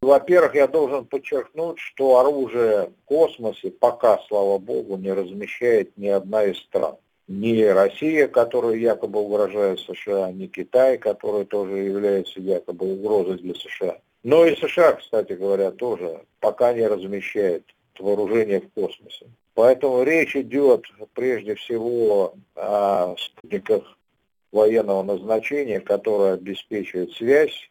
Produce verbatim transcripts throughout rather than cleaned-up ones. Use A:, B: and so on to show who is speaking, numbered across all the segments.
A: Во-первых, я должен подчеркнуть, что оружие в космосе пока, слава богу, не размещает ни одна из стран. Ни Россия, которая якобы угрожает США, ни Китай, который тоже является якобы угрозой для США. Но и США, кстати говоря, тоже пока не размещает вооружение в космосе. Поэтому речь идет прежде всего о спутниках военного назначения, которые обеспечивают связь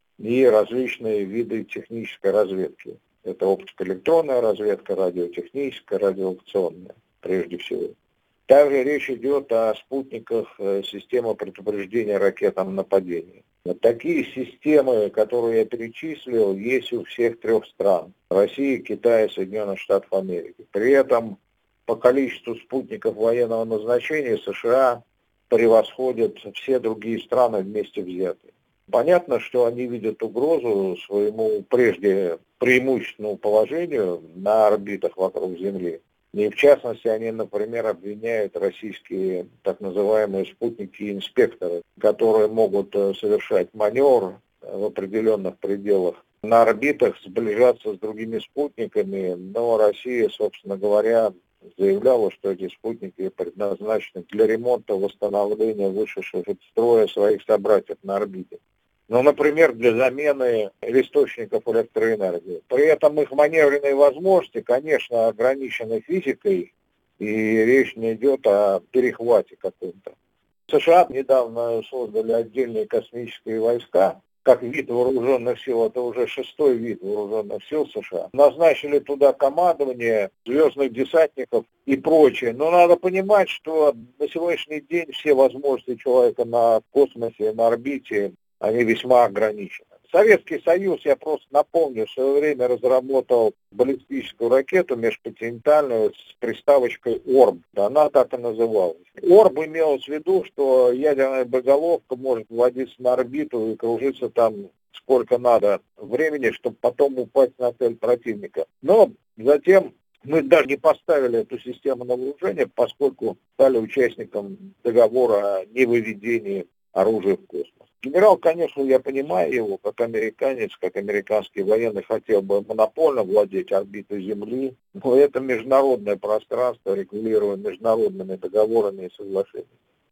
A: и различные виды технической разведки. Это оптико-электронная разведка, радиотехническая, радиолокационная, прежде всего. Также речь идет о спутниках системы предупреждения ракетам нападения. Вот такие системы, которые я перечислил, есть у всех трех стран: России, Китая, Соединенных Штатов Америки. При этом по количеству спутников военного назначения США превосходят все другие страны вместе взятые. Понятно, что они видят угрозу своему прежде преимущественному положению на орбитах вокруг Земли. И в частности, они, например, обвиняют российские так называемые спутники-инспекторы, которые могут совершать маневр в определенных пределах на орбитах, сближаться с другими спутниками, но Россия, собственно говоря, заявляла, что эти спутники предназначены для ремонта, восстановления вышедших из строя своих собратьев на орбите. Ну, например, для замены источников электроэнергии. При этом их маневренные возможности, конечно, ограничены физикой, и речь не идет о перехвате каком-то. США недавно создали отдельные космические войска, как вид вооруженных сил, это уже шестой вид вооруженных сил США. Назначили туда командование звездных десантников и прочее. Но надо понимать, что на сегодняшний день все возможности человека на космосе, на орбите, они весьма ограничены. Советский Союз, я просто напомню, в свое время разработал баллистическую ракету межконтинентальную с приставочкой «Орб». Она так и называлась. «Орб» имелось в виду, что ядерная боеголовка может вводиться на орбиту и кружиться там сколько надо времени, чтобы потом упасть на цель противника. Но затем мы даже не поставили эту систему на вооружение, поскольку стали участником договора о невыведении оружия в космос. Генерал, конечно, я понимаю его, как американец, как американский военный, хотел бы монопольно владеть орбитой Земли, но это международное пространство, регулируемое международными договорами и соглашениями.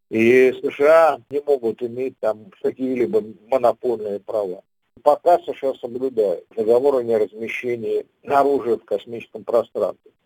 A: И США не могут иметь там какие-либо монопольные права. Пока США соблюдают договор о неразмещении оружия в космическом пространстве.